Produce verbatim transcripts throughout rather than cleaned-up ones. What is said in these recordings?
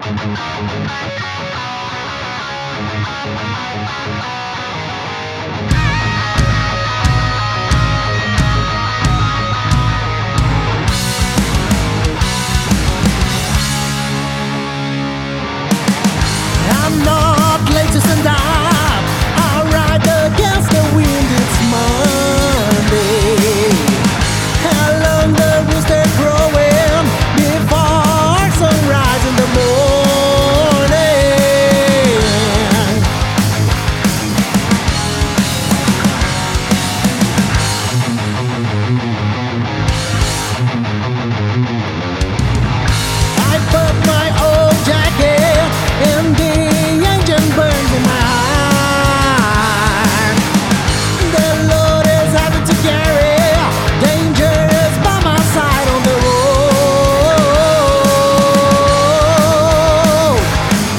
I'm not late to stand up. I'll ride against the wind. It's Monday. How long the rooster crowing before sunrise in the morning? I put my old jacket in the engine burns in my heart. The load is heavy to carry. Danger is by my side on the road.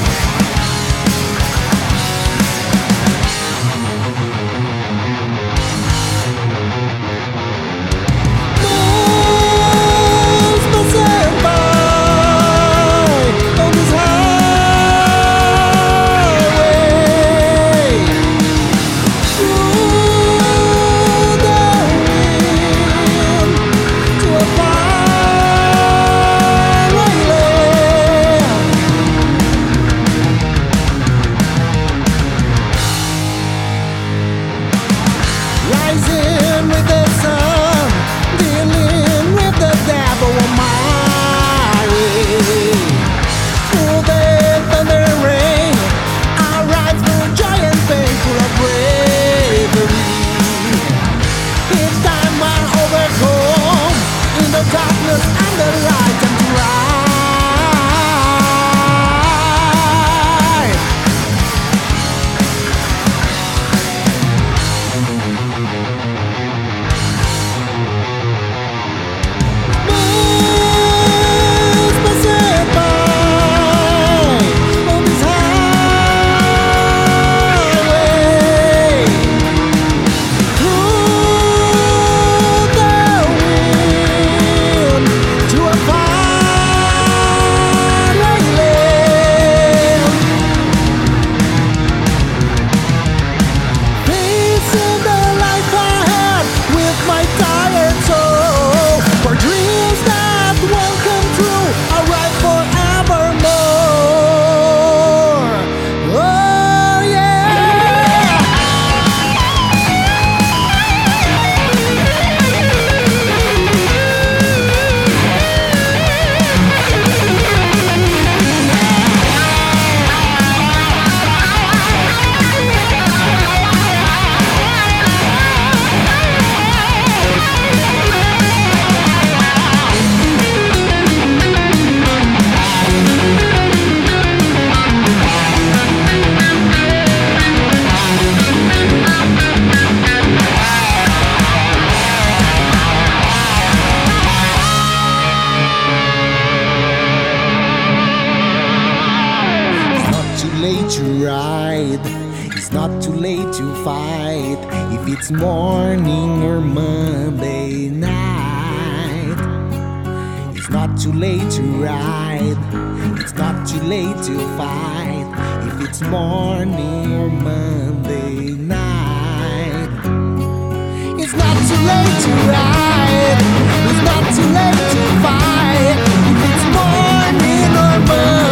Moves passing by on this highway. Through the wind to a faraway land. Rising with the sun, dealing with the devil on my way. Through the thunder and rain, I ride through joy and pain, full of bravery. Each time I overcome, in the darkness and the light, I'm right. Moves passing by on this highway. Through the wind to a faraway land. Facing the life ahead with my tired soul. For dreams that won't come true, I'll ride forevermore. Oh yeah. It's not too late to ride. It's not too late to fight. If it's morning or Monday night. It's not too late to ride. It's not too late to fight. If it's morning or Monday night. It's not too late to ride. It's not too late to fight. If it's morning or Monday.